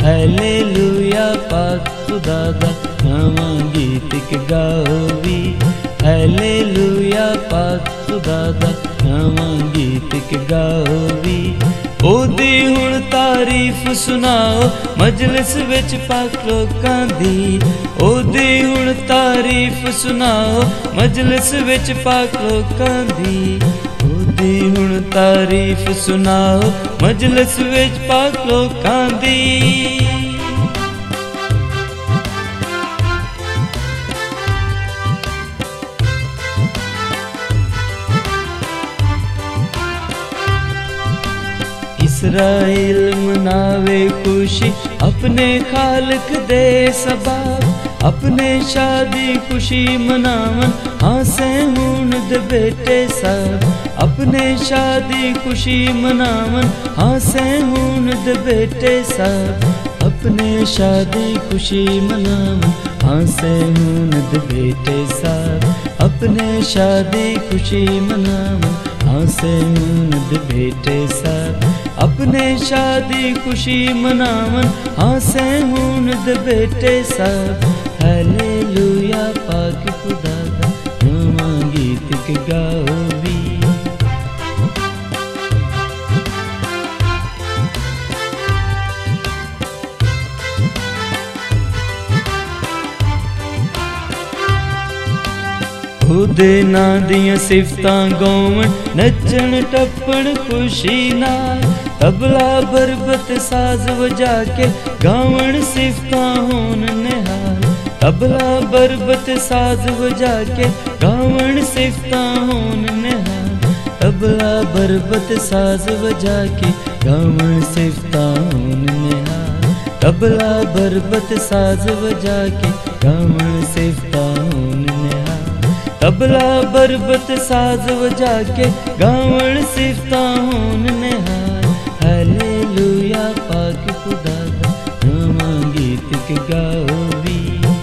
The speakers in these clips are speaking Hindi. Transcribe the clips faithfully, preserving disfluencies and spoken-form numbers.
हालेलुया पाक खुदा दा नवां गीत इक गाओ वी। हालेलुया पाक खुदा दा नवां गीत इक गाओ वी। ओदी हुण तारीफ सुनाओ मजलिस विच पाक लोकां दी। ओदी हुण तारीफ सुनाओ मजलिस विच पाक लोकां दी। ओदी हुण तारीफ सुनाओ मजलिस विच पाक लोकां दी। इस्राएल मनावे खुशी अपने खालक दे सबाब। अपने शादी खुशी मनावन हासे हुण दे बेटे सब। अपने शादी खुशी मनावन हासे हुण दे बेटे सब। अपने शादी खुशी मनावन हासे हुण दे बेटे सब। अपने शादी खुशी मनावन हासे हुण दे बेटे सब। अपने शादी खुशी मनावन हासे हुण दे बेटे सब। हालेलुया पाक खुदा दा नवां गीत इक गाओ वी। ओदे नां दियां सिफतां गावन नचण टप्पण खुशी नाल। तबला बरबत साज वजा के गावन सिफतां होन निहाल। तबला बरबत साज वजा के गावन सिफतां होन निहाल। तबला बरबत साज वजा के गावन सिफतां होन निहाल। तबला बरबत साज वजा के गावन सिफतां होन निहाल। तबला बरबत साज वजा के गावन सिफतां होन निहाल। हालेलुया पाक खुदा दा नवां गीत इक गाओ वी।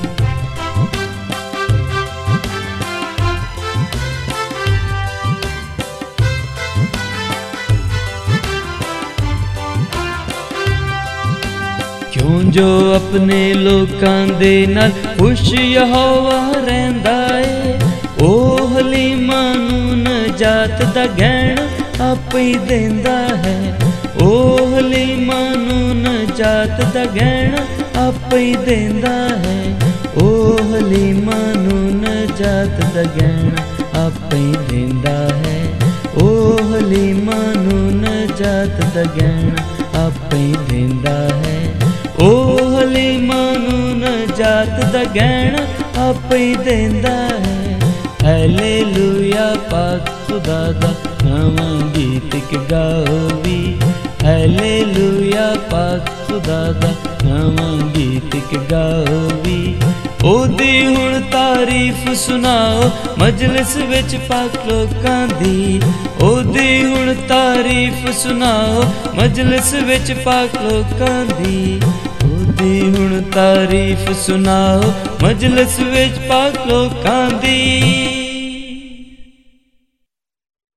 क्यों जो अपने लोकां दे नाल खुश यहोवा रहिंदा ए। ओ हलीमा नूं नजात दा गहण आपे ही देंदा है। ओ हलीमा नूं नजात दा गहण आपे ही देंदा है। ओ हलीमा नूं नजात दा गहण आपे ही देंदा है। ओ हलीमा नूं नजात दा गहण आपे ही देंदा है। ओ हलीमा नूं नजात दा गहण आपे ही देंदा है। हालेलुया पाक खुदा दा नवां गीत इक गाओ वी। हालेलुया पाक खुदा दा नवां गीत इक गाओ वी। ओदी हुण तारीफ सुनाओ मजलिस विच पाक लोकां दी। ओदी हुण तारीफ सुनाओ मजलिस विच पाक लोकां दी। ओदी हुण तारीफ सुनाओ मजलिस विच पाक लोकां दी।